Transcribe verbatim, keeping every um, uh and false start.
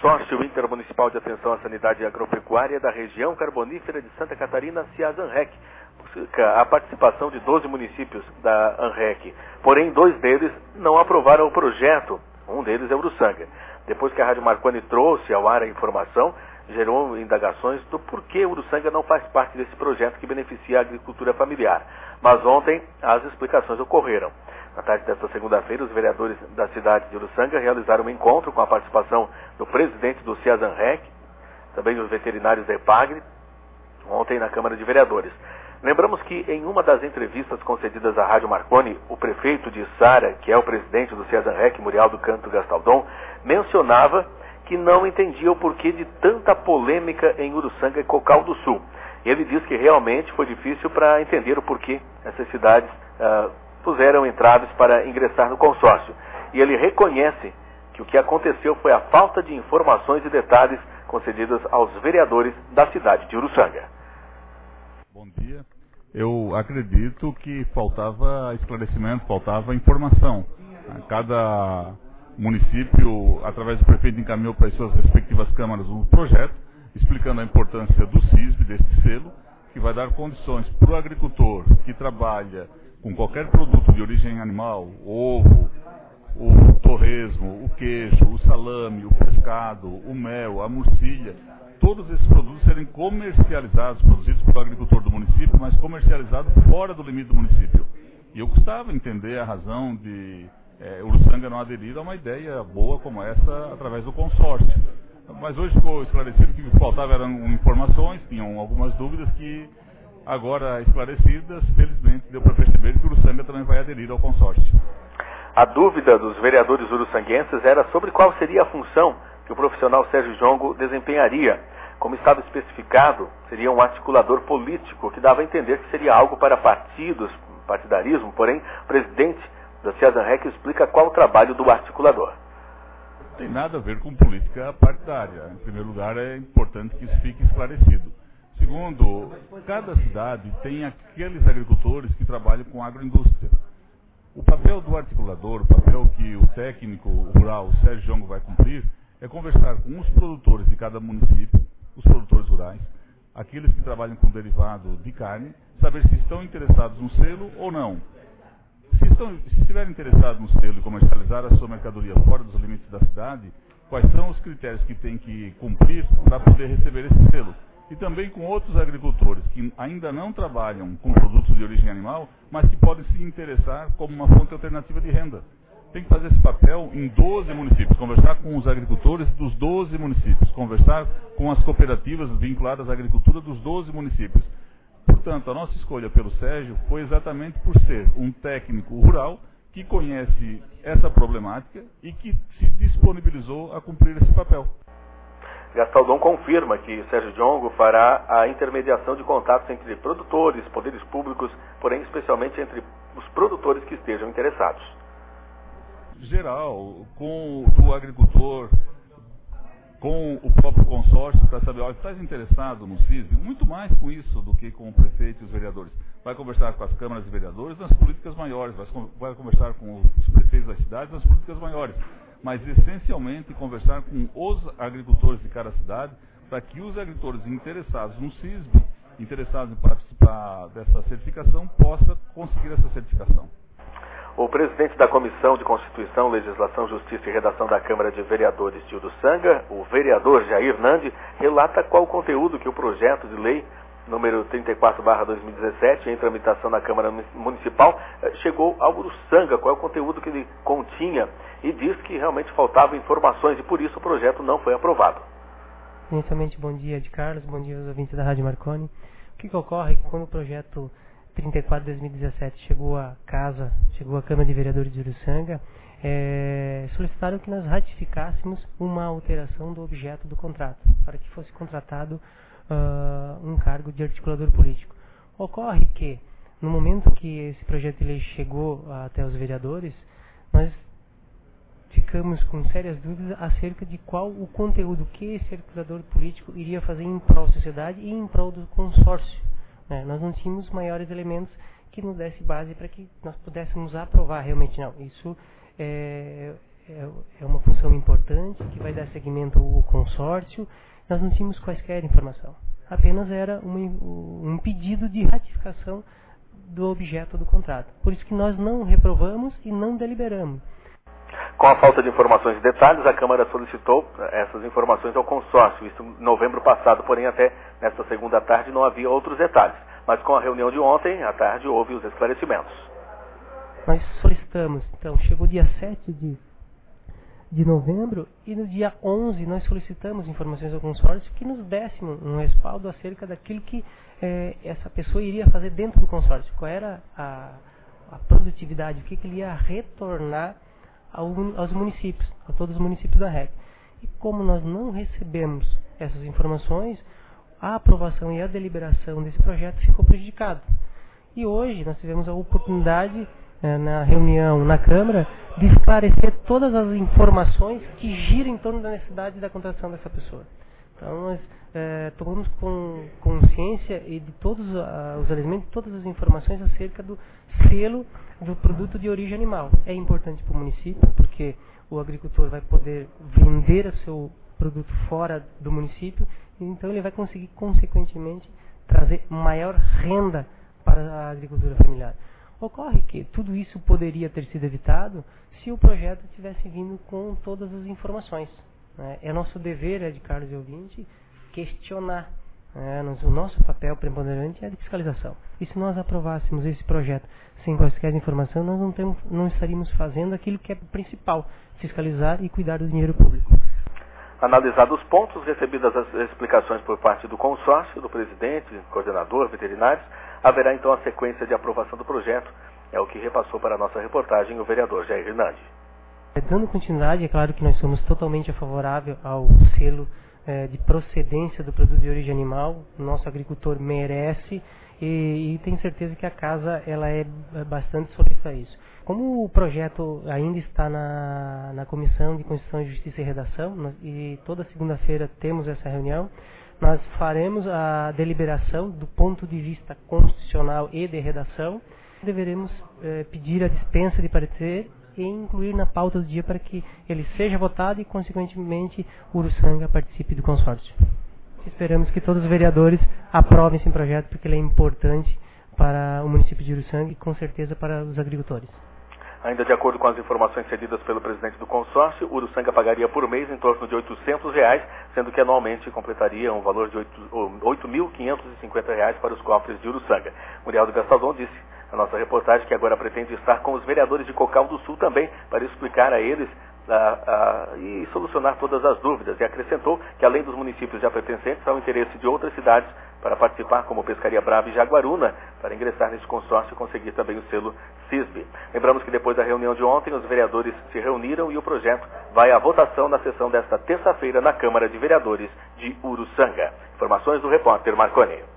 Consórcio Intermunicipal de Atenção à Sanidade Agropecuária da região carbonífera de Santa Catarina, CIAS-ANREC, busca a participação de doze municípios da ANREC. Porém, dois deles não aprovaram o projeto. Um deles é Uruçanga. Depois que a Rádio Marconi trouxe ao ar a informação, gerou indagações do porquê Uruçanga não faz parte desse projeto que beneficia a agricultura familiar. Mas ontem as explicações ocorreram. Na tarde desta segunda-feira, os vereadores da cidade de Uruçanga realizaram um encontro com a participação do presidente do CIAS-ANREC, também os veterinários da EPAGRE, ontem na Câmara de Vereadores. Lembramos que em uma das entrevistas concedidas à Rádio Marconi, o prefeito de Içara, que é o presidente do CIAS-ANREC, Muriel do Canto Gastaldon, mencionava que não entendia o porquê de tanta polêmica em Uruçanga e Cocal do Sul. Ele diz que realmente foi difícil para entender o porquê essas cidades uh, puseram entraves para ingressar no consórcio. E ele reconhece que o que aconteceu foi a falta de informações e detalhes concedidas aos vereadores da cidade de Uruçanga. Bom dia. Eu acredito que faltava esclarecimento, faltava informação. Cada município, através do prefeito, encaminhou para as suas respectivas câmaras um projeto, explicando a importância do C I S B, deste selo, que vai dar condições para o agricultor que trabalha com qualquer produto de origem animal, ovo, o torresmo, o queijo, o salame, o pescado, o mel, a murcilha, todos esses produtos serem comercializados, produzidos pelo agricultor do município, mas comercializados fora do limite do município. E eu gostava de entender a razão de é, Uruçanga não aderir a uma ideia boa como essa através do consórcio. Mas hoje ficou esclarecido que o que faltava eram informações, tinham algumas dúvidas que, agora esclarecidas, felizmente deu para perceber que Uruçanga também vai aderir ao consórcio. A dúvida dos vereadores uruçanguenses era sobre qual seria a função que o profissional Sérgio Jongo desempenharia. Como estava especificado, seria um articulador político, que dava a entender que seria algo para partidos, partidarismo, porém, o presidente da CIAS-ANREC explica qual o trabalho do articulador. Não tem nada a ver com política partidária. Em primeiro lugar, é importante que isso fique esclarecido. Segundo, cada cidade tem aqueles agricultores que trabalham com agroindústria. O papel do articulador, o papel que o técnico rural, o Sérgio Jongo, vai cumprir, é conversar com os produtores de cada município, os produtores rurais, aqueles que trabalham com derivado de carne, saber se estão interessados no selo ou não. Se, estão, se estiverem interessados no selo e comercializar a sua mercadoria fora dos limites da cidade, quais são os critérios que têm que cumprir para poder receber esse selo? E também com outros agricultores que ainda não trabalham com produtos de origem animal, mas que podem se interessar como uma fonte alternativa de renda. Tem que fazer esse papel em doze municípios, conversar com os agricultores dos doze municípios, conversar com as cooperativas vinculadas à agricultura dos doze municípios. Portanto, a nossa escolha pelo Sérgio foi exatamente por ser um técnico rural que conhece essa problemática e que se disponibilizou a cumprir esse papel. Gastaldon confirma que Sérgio Jongo fará a intermediação de contatos entre produtores, poderes públicos, porém especialmente entre os produtores que estejam interessados. Geral, com o agricultor, com o próprio consórcio, para saber, olha, estás interessado no C I S B? Muito mais com isso do que com o prefeito e os vereadores. Vai conversar com as câmaras de vereadores nas políticas maiores, vai conversar com os prefeitos das cidades nas políticas maiores. Mas essencialmente conversar com os agricultores de cada cidade, para que os agricultores interessados no C I S B, interessados em participar dessa certificação, possam conseguir essa certificação. O presidente da Comissão de Constituição, Legislação, Justiça e Redação da Câmara de Vereadores de Uruçanga, o vereador Jair Nandi, relata qual o conteúdo que o projeto de lei número trinta e quatro barra dois mil e dezessete, em tramitação na Câmara Municipal, chegou ao Uruçanga, qual é o conteúdo que ele continha, e diz que realmente faltavam informações e por isso o projeto não foi aprovado. Inicialmente, bom dia, Ed Carlos, bom dia aos ouvintes da Rádio Marconi. O que, que ocorre é que quando o projeto trinta e quatro barra dois mil e dezessete chegou à casa, chegou à Câmara de Vereadores de Uruçanga, é, solicitaram que nós ratificássemos uma alteração do objeto do contrato, para que fosse contratado uh, um cargo de articulador político. Ocorre que, no momento que esse projeto de lei chegou uh, até os vereadores, nós ficamos com sérias dúvidas acerca de qual o conteúdo que esse articulador político iria fazer em prol da sociedade e em prol do consórcio. Né? Nós não tínhamos maiores elementos que nos desse base para que nós pudéssemos aprovar realmente. Não, isso é, é, é uma função importante, que vai dar seguimento ao consórcio. Nós não tínhamos quaisquer informação. Apenas era uma, um pedido de ratificação do objeto do contrato. Por isso que nós não reprovamos e não deliberamos. Com a falta de informações e detalhes, a Câmara solicitou essas informações ao consórcio, isso em novembro passado, porém até nesta segunda tarde não havia outros detalhes. Mas com a reunião de ontem, à tarde, houve os esclarecimentos. Nós solicitamos, então, chegou dia sete de, de novembro e no dia onze nós solicitamos informações ao consórcio que nos desse um, um respaldo acerca daquilo que eh, essa pessoa iria fazer dentro do consórcio. Qual era a, a produtividade, o que, que ele ia retornar aos municípios, a todos os municípios da R E C. E como nós não recebemos essas informações, a aprovação e a deliberação desse projeto ficou prejudicado. E hoje nós tivemos a oportunidade, eh, na reunião na Câmara, de esclarecer todas as informações que giram em torno da necessidade da contratação dessa pessoa. Então nós eh, tomamos com consciência e de todos uh, os elementos, todas as informações acerca do selo do produto de origem animal. É importante para o município, porque o agricultor vai poder vender o seu produto fora do município, e então ele vai conseguir, consequentemente, trazer maior renda para a agricultura familiar. Ocorre que tudo isso poderia ter sido evitado se o projeto tivesse vindo com todas as informações. Né? É nosso dever, é de Carlos e ouvinte, questionar. É, o nosso papel preponderante é de fiscalização. E se nós aprovássemos esse projeto sem quaisquer informação, nós não, temos, não estaríamos fazendo aquilo que é principal, fiscalizar e cuidar do dinheiro público. Analisados os pontos, recebidas as explicações por parte do consórcio, do presidente, coordenador, veterinários, haverá então a sequência de aprovação do projeto. É o que repassou para a nossa reportagem o vereador Jair Hernandes. Dando continuidade, é claro que nós somos totalmente favoráveis ao selo de procedência do produto de origem animal. O nosso agricultor merece e, e tenho certeza que a casa ela é bastante solícita a isso. Como o projeto ainda está na, na Comissão de Constituição, Justiça e Redação, nós, e toda segunda-feira temos essa reunião, nós faremos a deliberação do ponto de vista constitucional e de redação. Deveremos eh, pedir a dispensa de parecer e incluir na pauta do dia para que ele seja votado e, consequentemente, o Uruçanga participe do consórcio. Esperamos que todos os vereadores aprovem esse projeto, porque ele é importante para o município de Uruçanga e, com certeza, para os agricultores. Ainda de acordo com as informações cedidas pelo presidente do consórcio, o Uruçanga pagaria por mês em torno de oitocentos reais, sendo que anualmente completaria um valor de oito mil quinhentos e cinquenta reais para os cofres de Uruçanga. Murialdo Gastaldon disse a nossa reportagem que agora pretende estar com os vereadores de Cocal do Sul também para explicar a eles a, a, e solucionar todas as dúvidas. E acrescentou que além dos municípios já pertencentes, há o interesse de outras cidades para participar, como Pescaria Brava e Jaguaruna, para ingressar nesse consórcio e conseguir também o selo C I S B. Lembramos que depois da reunião de ontem, os vereadores se reuniram e o projeto vai à votação na sessão desta terça-feira na Câmara de Vereadores de Uruçanga. Informações do repórter Marconi.